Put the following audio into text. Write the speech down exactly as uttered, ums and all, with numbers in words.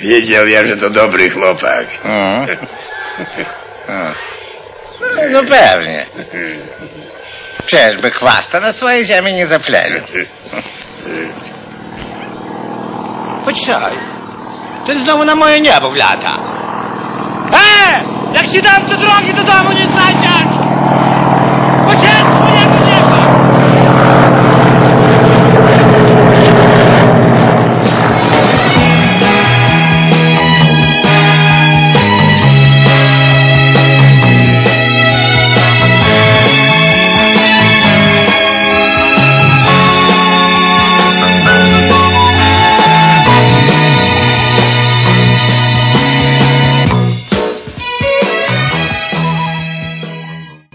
Wiedział ja, że to dobry chłopak. Mm. Mm. No pewnie. Przecież by chwasta na swojej ziemi nie zaplenił. Почай. Ten znowu na moje niebo wlata. E! Jak ci dam, to drogi do domu nie znajdziesz!